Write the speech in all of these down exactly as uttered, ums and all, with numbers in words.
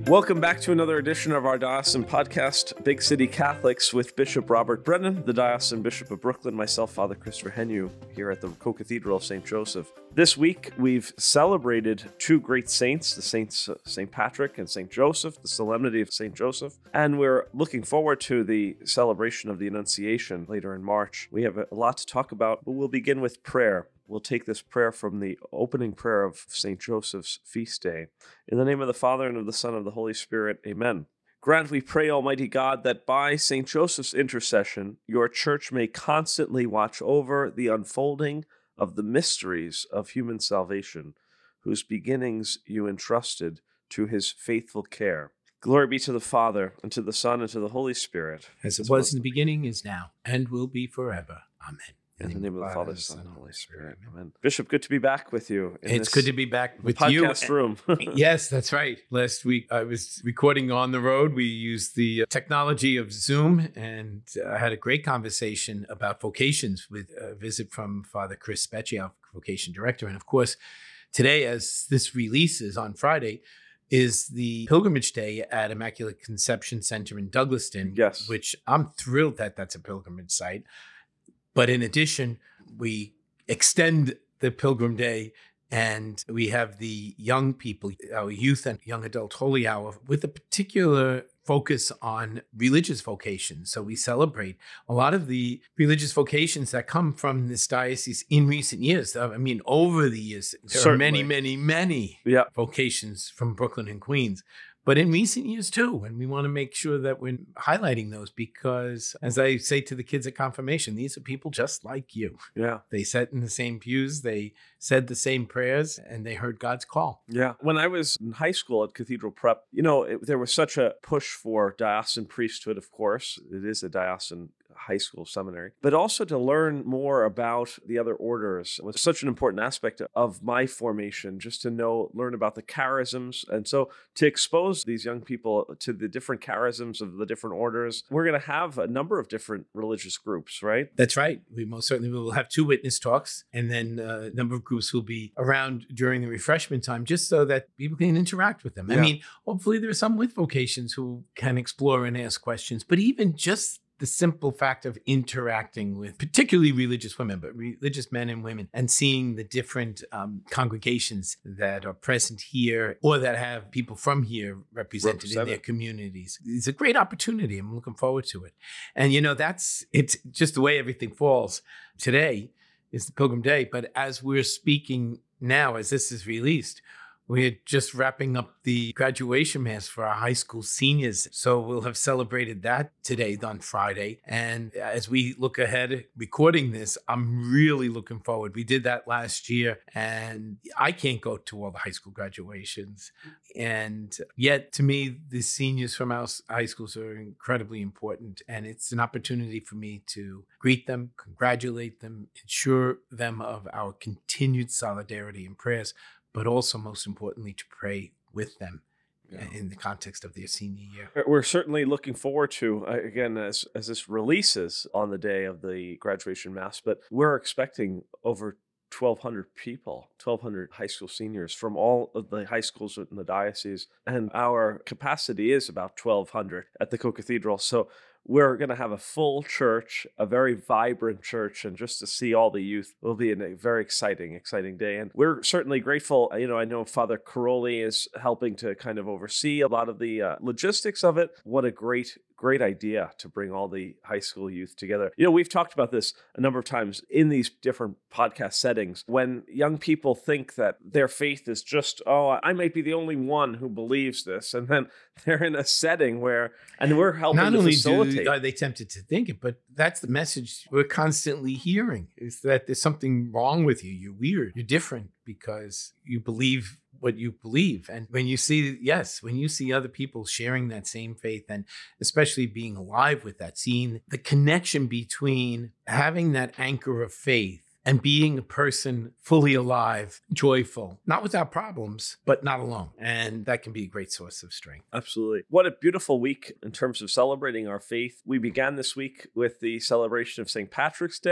Welcome back to another edition of our Diocesan podcast, Big City Catholics, with Bishop Robert Brennan, the Diocesan Bishop of Brooklyn, myself, Father Christopher Heanue, here at the Co-Cathedral of Saint Joseph. This week, we've celebrated two great saints, the saints uh, Saint Patrick and Saint Joseph, the Solemnity of Saint Joseph, and we're looking forward to the celebration of the Annunciation later in March. We have a lot to talk about, but we'll begin with prayer. We'll take this prayer from the opening prayer of Saint Joseph's feast day. In the name of the Father, and of the Son, and of the Holy Spirit, amen. Grant, we pray, Almighty God, that by Saint Joseph's intercession, your Church may constantly watch over the unfolding of the mysteries of human salvation, whose beginnings you entrusted to his faithful care. Glory be to the Father, and to the Son, and to the Holy Spirit. As it was in the beginning, is now, and will be forever. Amen. In the name of the Father, Son, and Holy Spirit. Amen. Bishop, good to be back with you. In it's this good to be back with podcast you. room. Yes, that's right. Last week I was recording on the road. We used the technology of Zoom, and I had a great conversation about vocations with a visit from Father Chris Specchi, our vocation director. And of course, today, as this releases on Friday, is the pilgrimage day at Immaculate Conception Center in Douglaston, Yes. which I'm thrilled that that's a pilgrimage site. But in addition, we extend the Pilgrim Day, and we have the young people, our youth and young adult holy hour, with a particular focus on religious vocations. So we celebrate a lot of the religious vocations that come from this diocese in recent years. I mean, over the years, there Certainly. are many, many, many Yeah. vocations from Brooklyn and Queens. But in recent years too, and we want to make sure that we're highlighting those because, as I say to the kids at confirmation, these are people just like you. Yeah. They sat in the same pews, they said the same prayers, and they heard God's call. Yeah. When I was in high school at Cathedral Prep, you know, it, there was such a push for diocesan priesthood, of course. It is a diocesan high school seminary, but also to learn more about the other orders. It was such an important aspect of my formation, just to know, learn about the charisms. And so to expose these young people to the different charisms of the different orders, we're going to have a number of different religious groups, right? That's right. We most certainly will have two witness talks, and then a number of groups will be around during the refreshment time, just so that people can interact with them. Yeah. I mean, hopefully there are some with vocations who can explore and ask questions, but even just the simple fact of interacting with particularly religious women, but religious men and women, and seeing the different um, congregations that are present here or that have people from here represented in their communities. It's a great opportunity. I'm looking forward to it. And, you know, that's, it's just the way everything falls. Today is the Pilgrim Day, but as we're speaking now, as this is released, we're just wrapping up the graduation mass for our high school seniors. So we'll have celebrated that today on Friday. And as we look ahead, recording this, I'm really looking forward. We did that last year, and I can't go to all the high school graduations. And yet, to me, the seniors from our high schools are incredibly important. And it's an opportunity for me to greet them, congratulate them, ensure them of our continued solidarity and prayers, but also, most importantly, to pray with them yeah. in the context of their senior year. We're certainly looking forward to, uh, again, as, as this releases on the day of the graduation mass, but we're expecting over twelve hundred people, twelve hundred high school seniors from all of the high schools in the diocese, and our capacity is about twelve hundred at the Co-Cathedral. So we're going to have a full church, a very vibrant church, and just to see all the youth will be a very exciting, exciting day. And we're certainly grateful. You know, I know Father Caroli is helping to kind of oversee a lot of the uh, logistics of it. What a great, great idea to bring all the high school youth together. You know, we've talked about this a number of times in these different podcast settings. When young people think that their faith is just, oh, I might be the only one who believes this, and then they're in a setting where, and we're helping Not to only facilitate. do, are they tempted to think it, but that's the message we're constantly hearing, is that there's something wrong with you. You're weird. You're different because you believe what you believe. And when you see, yes, when you see other people sharing that same faith, and especially being alive with that, seeing the connection between having that anchor of faith and being a person fully alive, joyful, not without problems, but not alone. And that can be a great source of strength. Absolutely. What a beautiful week in terms of celebrating our faith. We began this week with the celebration of Saint Patrick's Day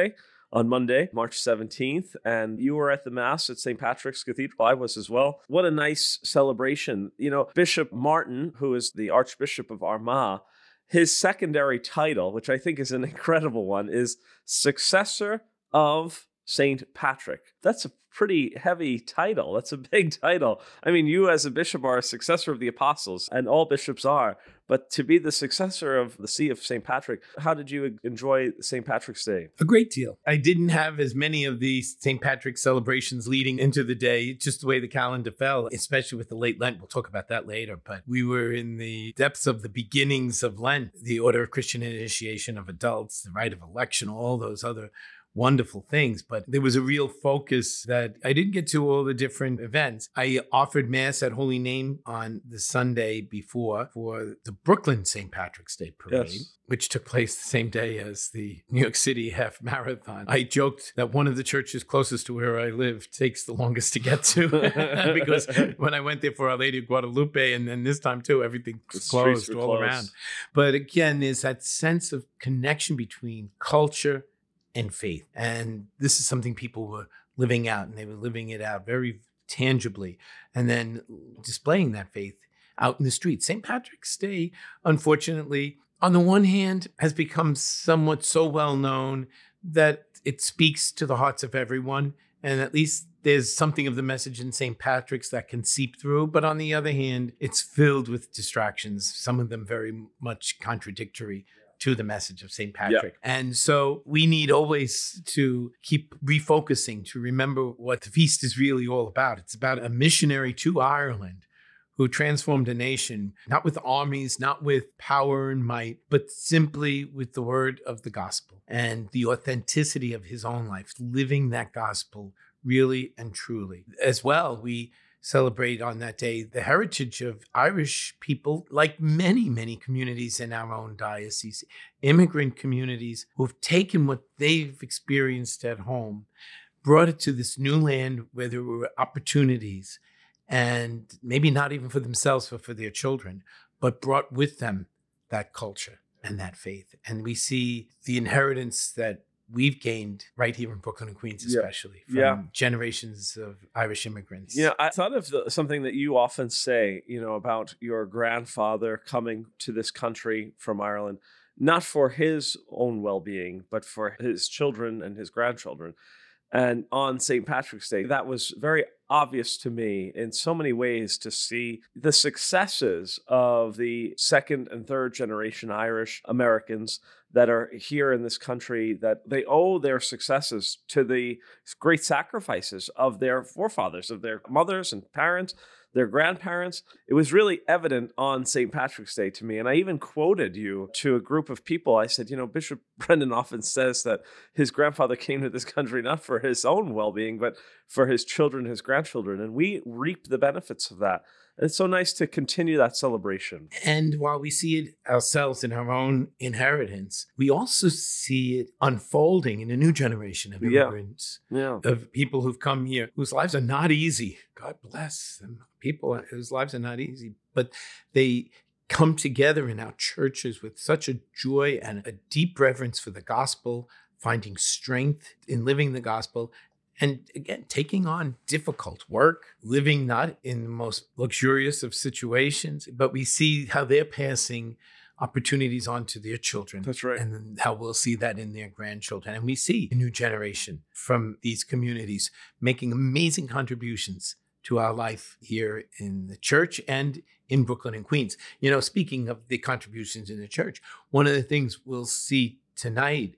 on Monday, March seventeenth, and you were at the Mass at Saint Patrick's Cathedral. I was as well. What a nice celebration. You know, Bishop Martin, who is the Archbishop of Armagh, his secondary title, which I think is an incredible one, is Successor of Saint Patrick. That's a pretty heavy title. That's a big title. I mean, you as a bishop are a successor of the apostles, and all bishops are. But to be the successor of the See of Saint Patrick, how did you enjoy Saint Patrick's Day? A great deal. I didn't have as many of these Saint Patrick celebrations leading into the day, just the way the calendar fell, especially with the late Lent. We'll talk about that later. But we were in the depths of the beginnings of Lent, the order of Christian initiation of adults, the rite of election, all those other wonderful things. But there was a real focus that I didn't get to all the different events. I offered Mass at Holy Name on the Sunday before for the Brooklyn Saint Patrick's Day Parade, yes, which took place the same day as the New York City Half Marathon. I joked that one of the churches closest to where I live takes the longest to get to because when I went there for Our Lady of Guadalupe, and then this time too, everything was closed all closed. around. But again, there's that sense of connection between culture and faith. And this is something people were living out, and they were living it out very tangibly, and then displaying that faith out in the streets. Saint Patrick's Day, unfortunately, on the one hand, has become somewhat so well known that it speaks to the hearts of everyone. And at least there's something of the message in Saint Patrick's that can seep through. But on the other hand, it's filled with distractions, some of them very much contradictory to the message of Saint Patrick. Yep. And so we need always to keep refocusing, to remember what the feast is really all about. It's about a missionary to Ireland who transformed a nation, not with armies, not with power and might, but simply with the word of the gospel and the authenticity of his own life, living that gospel really and truly. As well, we celebrate on that day the heritage of Irish people, like many, many communities in our own diocese, immigrant communities who've taken what they've experienced at home, brought it to this new land where there were opportunities, and maybe not even for themselves, but for their children, but brought with them that culture and that faith. And we see the inheritance that we've gained right here in Brooklyn and Queens, especially yeah. from yeah. generations of Irish immigrants. You know, I thought of the, something that you often say, you know, about your grandfather coming to this country from Ireland, not for his own well-being, but for his children and his grandchildren. And on Saint Patrick's Day, that was very obvious to me in so many ways to see the successes of the second and third generation Irish Americans that are here in this country, that they owe their successes to the great sacrifices of their forefathers, of their mothers and parents, their grandparents. It was really evident on Saint Patrick's Day to me. And I even quoted you to a group of people. I said, you know, Bishop Brendan often says that his grandfather came to this country not for his own well-being, but for his children, his grandchildren. And we reap the benefits of that. And it's so nice to continue that celebration. And while we see it ourselves in our own inheritance, we also see it unfolding in a new generation of immigrants, yeah. Yeah. of people who've come here, whose lives are not easy. God bless them. People whose lives are not easy, but they come together in our churches with such a joy and a deep reverence for the gospel, finding strength in living the gospel. And again, taking on difficult work, living not in the most luxurious of situations, but we see how they're passing opportunities on to their children. That's right. And then how we'll see that in their grandchildren. And we see a new generation from these communities making amazing contributions to our life here in the church and in Brooklyn and Queens. You know, speaking of the contributions in the church, one of the things we'll see tonight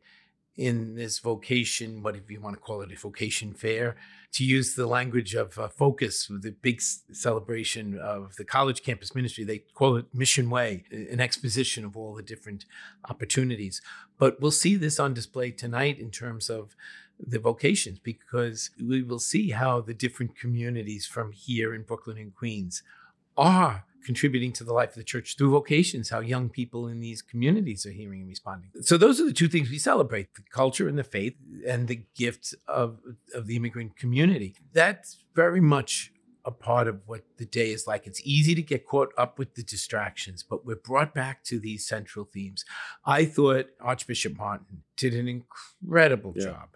in this vocation, what if you want to call it, a vocation fair, to use the language of uh, Focus, the big celebration of the college campus ministry. They call it Mission Way, an exposition of all the different opportunities. But we'll see this on display tonight in terms of the vocations, because we will see how the different communities from here in Brooklyn and Queens are contributing to the life of the church through vocations, how young people in these communities are hearing and responding. So those are the two things we celebrate, the culture and the faith and the gifts of, of the immigrant community. That's very much a part of what the day is like. It's easy to get caught up with the distractions, but we're brought back to these central themes. I thought Archbishop Martin did an incredible yeah. job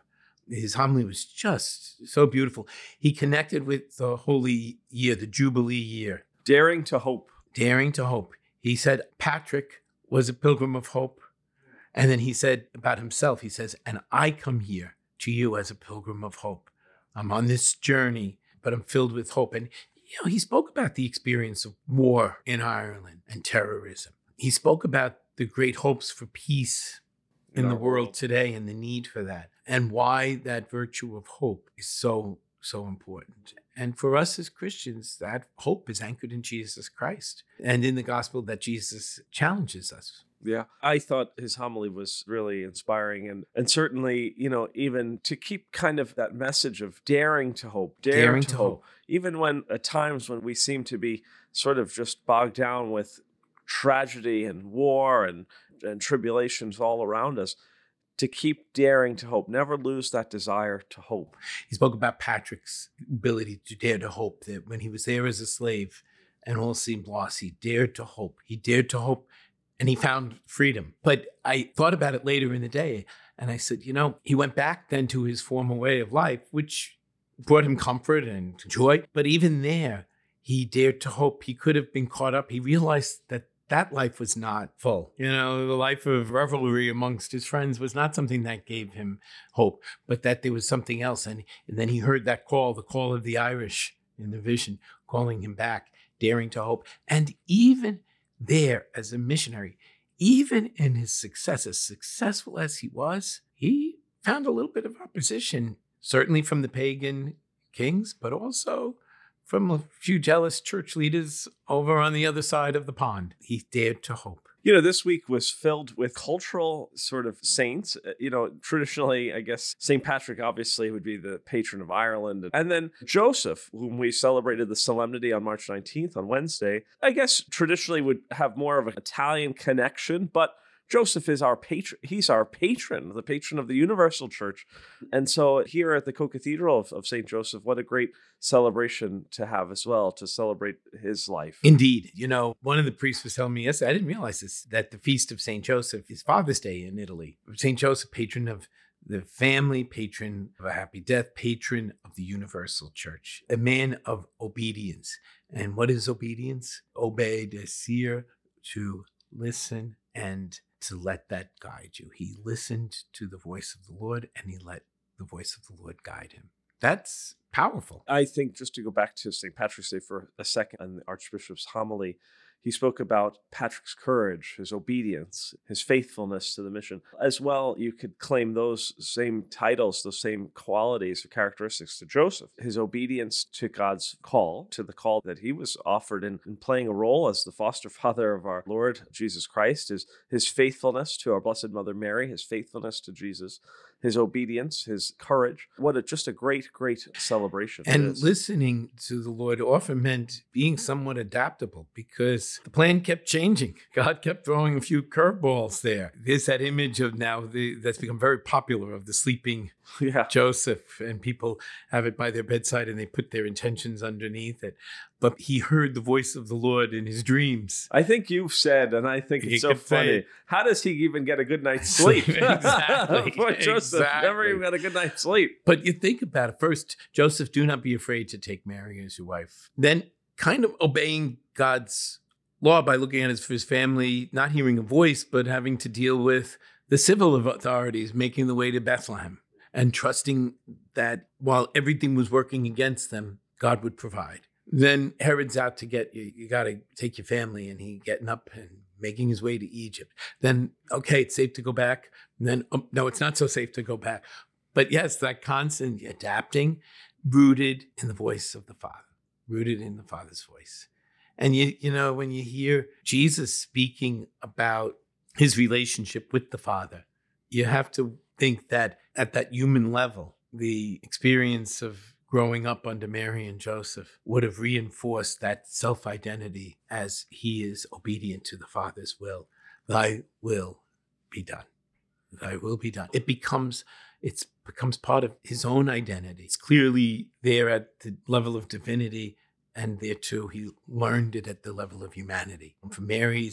His homily was just so beautiful. He connected with the holy year, the Jubilee year. Daring to hope. Daring to hope. He said Patrick was a pilgrim of hope. And then he said about himself, he says, and I come here to you as a pilgrim of hope. I'm on this journey, but I'm filled with hope. And, you know, he spoke about the experience of war in Ireland and terrorism. He spoke about the great hopes for peace in, in the world, world today and the need for that, and why that virtue of hope is so, so important. And for us as Christians, that hope is anchored in Jesus Christ and in the gospel that Jesus challenges us. Yeah, I thought his homily was really inspiring, and and certainly, you know, even to keep kind of that message of daring to hope, dare daring to, to hope, hope, even when at times when we seem to be sort of just bogged down with tragedy and war and, and tribulations all around us, to keep daring to hope, never lose that desire to hope. He spoke about Patrick's ability to dare to hope, that when he was there as a slave and all seemed lost, he dared to hope. He dared to hope. And he found freedom. But I thought about it later in the day, and I said, you know, he went back then to his former way of life, which brought him comfort and joy. But even there, he dared to hope. He could have been caught up. He realized that that life was not full. You know, the life of revelry amongst his friends was not something that gave him hope, but that there was something else. And, and then he heard that call, the call of the Irish in the vision, calling him back, daring to hope. And even there as a missionary, even in his success, as successful as he was, he found a little bit of opposition, certainly from the pagan kings, but also from a few jealous church leaders over on the other side of the pond. He dared to hope. You know, this week was filled with cultural sort of saints. You know, traditionally, I guess Saint Patrick obviously would be the patron of Ireland. And then Joseph, whom we celebrated the solemnity on March nineteenth on Wednesday, I guess traditionally would have more of an Italian connection, but Joseph is our patron. He's our patron, the patron of the Universal Church. And so here at the Co-Cathedral of, of Saint Joseph, what a great celebration to have as well, to celebrate his life. Indeed. You know, one of the priests was telling me yesterday, I didn't realize this, that the feast of Saint Joseph is Father's Day in Italy. Saint Joseph, patron of the family, patron of a happy death, patron of the Universal Church, a man of obedience. And what is obedience? Obedecer, to listen and to let that guide you. He listened to the voice of the Lord, and he let the voice of the Lord guide him. That's powerful. I think, just to go back to Saint Patrick's Day for a second, and the Archbishop's homily, he spoke about Patrick's courage, his obedience, his faithfulness to the mission. As well, you could claim those same titles, those same qualities or characteristics to Joseph. His obedience to God's call, to the call that he was offered in, in playing a role as the foster father of our Lord Jesus Christ, his, his faithfulness to our Blessed Mother Mary, his faithfulness to Jesus, his obedience, his courage. What a, just a great, great celebration. And listening to the Lord often meant being somewhat adaptable, because the plan kept changing. God kept throwing a few curveballs there. There's that image of now the, that's become very popular of the sleeping yeah. Joseph, and people have it by their bedside and they put their intentions underneath it. But he heard the voice of the Lord in his dreams. I think you've said, and I think it's so funny, it. How does he even get a good night's sleep? Exactly. Poor Joseph exactly. never even got a good night's sleep. But you think about it. First, Joseph, do not be afraid to take Mary as your wife. Then kind of obeying God's law by looking at his, his family, not hearing a voice, but having to deal with the civil authorities, making the way to Bethlehem, and trusting that while everything was working against them, God would provide. Then Herod's out to get you. You got to take your family, and he getting up and making his way to Egypt. Then, okay, it's safe to go back. And then, um, no, it's not so safe to go back. But yes, that constant adapting, rooted in the voice of the Father, rooted in the Father's voice. And, you, you know, when you hear Jesus speaking about his relationship with the Father, you have to think that at that human level, the experience of growing up under Mary and Joseph would have reinforced that self-identity as he is obedient to the Father's will. Thy will be done. Thy will be done. It becomes, it becomes part of his own identity. It's clearly there at the level of divinity, and there too, he learned it at the level of humanity. And for Mary's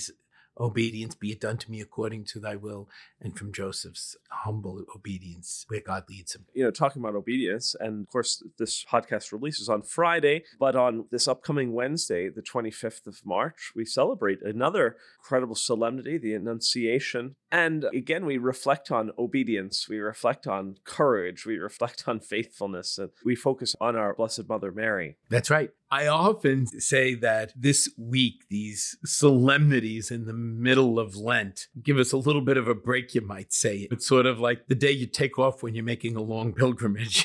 obedience, be it done to me according to thy will, and from Joseph's humble obedience where God leads him. You know, talking about obedience, and of course, this podcast releases on Friday, but on this upcoming Wednesday, the twenty-fifth of March, we celebrate another incredible solemnity, the Annunciation. And again, we reflect on obedience, we reflect on courage, we reflect on faithfulness, and we focus on our Blessed Mother Mary. That's right. I often say that this week, these solemnities in the middle of Lent, give us a little bit of a break, you might say. It's sort of like the day you take off when you're making a long pilgrimage.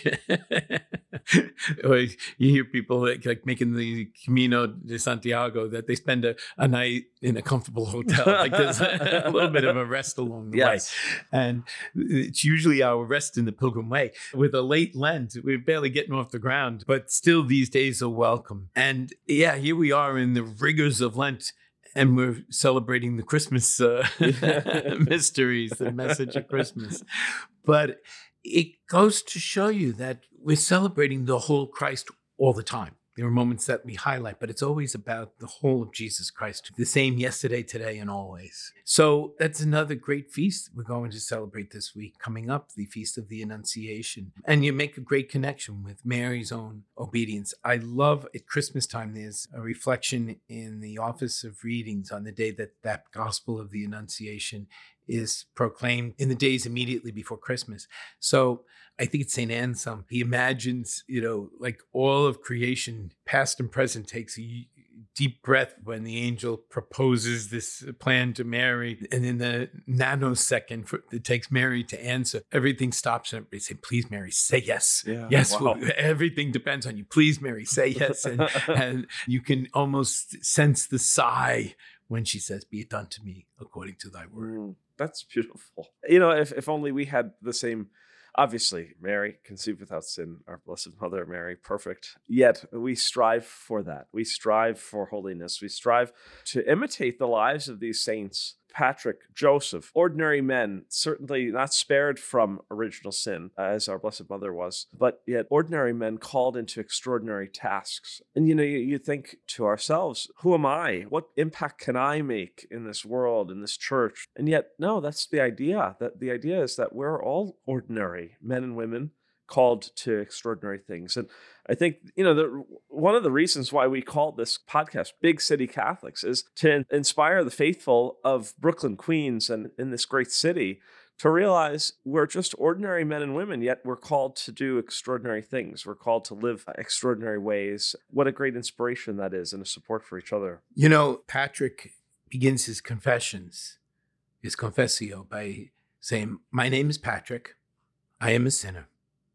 Or you hear people like, like making the Camino de Santiago, that they spend a, a night in a comfortable hotel. Like there's a, a little bit of a rest along the Yes. way. And it's usually our rest in the pilgrim way. With a late Lent, we're barely getting off the ground, but still these days are welcome. And yeah, here we are in the rigors of Lent, and we're celebrating the Christmas uh, mysteries, the message of Christmas. But it goes to show you that we're celebrating the whole Christ all the time. There are moments that we highlight, but it's always about the whole of Jesus Christ, the same yesterday, today, and always. So that's another great feast we're going to celebrate this week, coming up, the Feast of the Annunciation. And you make a great connection with Mary's own obedience. I love at Christmas time, there's a reflection in the Office of Readings on the day that that Gospel of the Annunciation is proclaimed in the days immediately before Christmas. So I think it's Saint Anselm. He imagines, you know, like all of creation, past and present, takes a deep breath when the angel proposes this plan to Mary. And in the nanosecond for, it takes Mary to answer, everything stops and everybody say, please, Mary, say yes. Yeah. Yes, Wow. well, everything depends on you. Please, Mary, say yes. And, and you can almost sense the sigh when she says, be it done to me according to thy word. Mm, that's beautiful. You know, if, if only we had the same, obviously, Mary, conceived without sin, our Blessed Mother Mary, perfect. Yet we strive for that. We strive for holiness. We strive to imitate the lives of these saints. Patrick, Joseph, ordinary men, certainly not spared from original sin, as our Blessed Mother was, but yet ordinary men called into extraordinary tasks. And, you know, you, you think to ourselves, who am I? What impact can I make in this world, in this church? And yet, no, that's the idea. That the idea is that we're all ordinary men and women called to extraordinary things. And I think, you know, the, one of the reasons why we call this podcast Big City Catholics is to inspire the faithful of Brooklyn, Queens, and in this great city to realize we're just ordinary men and women, yet we're called to do extraordinary things. We're called to live extraordinary ways. What a great inspiration that is, and a support for each other. You know, Patrick begins his confessions, his confessio, by saying, my name is Patrick. I am a sinner.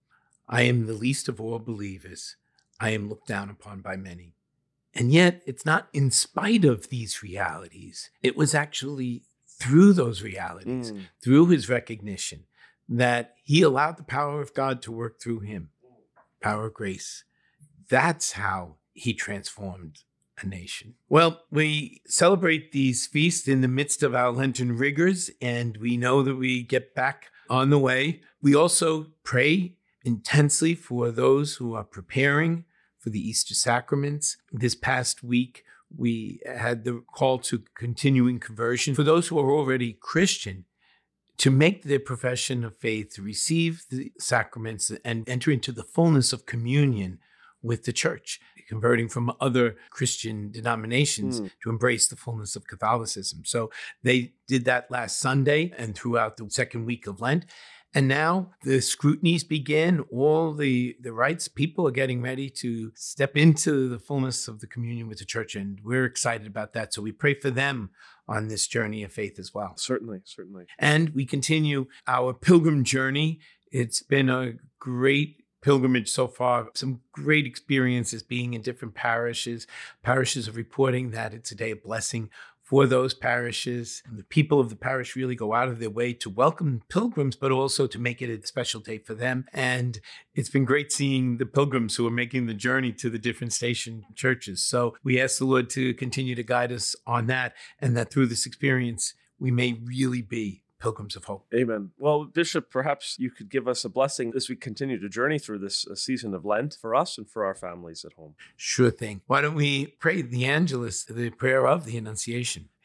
I am the least of all believers. I am looked down upon by many. And yet, it's not in spite of these realities. It was actually through those realities, Mm. through his recognition, that he allowed the power of God to work through him. Power of grace. That's how he transformed a nation. Well, we celebrate these feasts in the midst of our Lenten rigors, and we know that we get back on the way. We also pray intensely for those who are preparing for the Easter sacraments. This past week, we had the call to continuing conversion for those who are already Christian to make their profession of faith, to receive the sacraments and enter into the fullness of communion with the church, converting from other Christian denominations Mm. to embrace the fullness of Catholicism. So they did that last Sunday and throughout the second week of Lent. And now the scrutinies begin. All the, the rites, people are getting ready to step into the fullness of the communion with the church. And we're excited about that. So we pray for them on this journey of faith as well. Certainly, certainly. And we continue our pilgrim journey. It's been a great pilgrimage so far. Some great experiences being in different parishes. Parishes are reporting that it's a day of blessing for those parishes. And the people of the parish really go out of their way to welcome pilgrims, but also to make it a special day for them. And it's been great seeing the pilgrims who are making the journey to the different station churches. So we ask the Lord to continue to guide us on that, and that through this experience, we may really be pilgrims of hope. Amen. Well, Bishop, perhaps you could give us a blessing as we continue to journey through this uh, season of Lent for us and for our families at home. Sure thing. Why don't we pray the Angelus, the prayer of the Annunciation?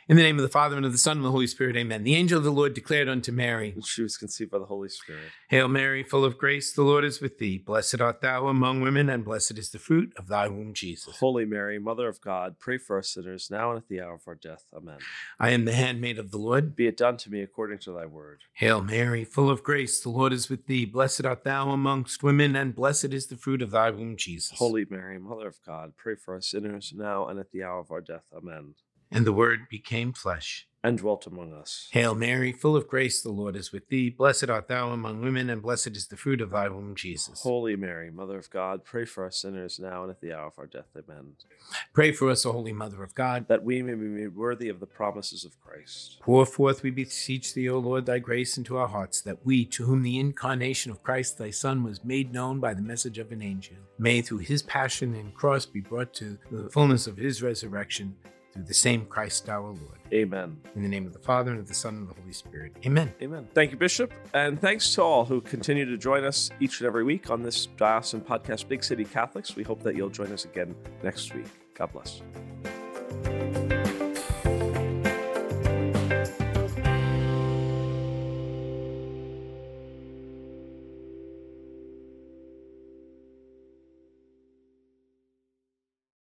In the name of the Father, and of the Son, and of the Holy Spirit, amen. The angel of the Lord declared unto Mary, And she was conceived by the Holy Spirit. Hail Mary, full of grace, the Lord is with thee. Blessed art thou among women, and blessed is the fruit of thy womb, Jesus. Holy Mary, Mother of God, pray for us sinners, now and at the hour of our death. Amen. I am the handmaid of the Lord. Be it done to me according to thy word. Hail Mary, full of grace, the Lord is with thee. Blessed art thou amongst women, and blessed is the fruit of thy womb, Jesus. Holy Mary, Mother of God, pray for us sinners, now and at the hour of our death. Amen. And the Word became flesh and dwelt among us. Hail Mary, full of grace, the Lord is with thee. Blessed art thou among women, and blessed is the fruit of thy womb, Jesus. Holy Mary, Mother of God, pray for us sinners, now and at the hour of our death. Amen. Pray for us, O Holy Mother of God, that we may be made worthy of the promises of Christ. Pour forth, we beseech thee, O Lord, thy grace into our hearts, that we, to whom the incarnation of Christ thy Son was made known by the message of an angel, may through his passion and cross be brought to the fullness of his resurrection, through the same Christ our Lord. Amen. In the name of the Father, and of the Son, and of the Holy Spirit. Amen. Amen. Thank you, Bishop. And thanks to all who continue to join us each and every week on this Diocesan podcast, Big City Catholics. We hope that you'll join us again next week. God bless.